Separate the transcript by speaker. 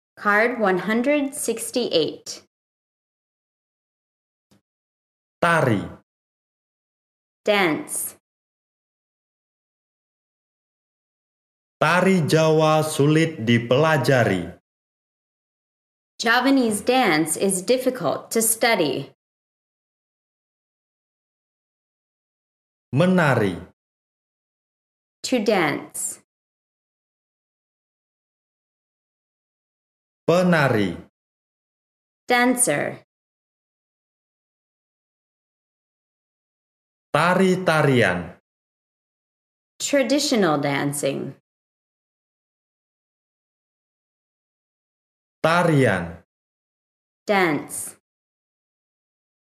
Speaker 1: Card 168.
Speaker 2: Tari,
Speaker 1: Dance.
Speaker 2: tari Jawa sulit dipelajari.
Speaker 1: Javanese dance is difficult to study.
Speaker 2: Menari,
Speaker 1: To dance.
Speaker 2: penari,
Speaker 1: Dancer.
Speaker 2: tari-tarian,
Speaker 1: Traditional dancing.
Speaker 2: tarian.
Speaker 1: Dance.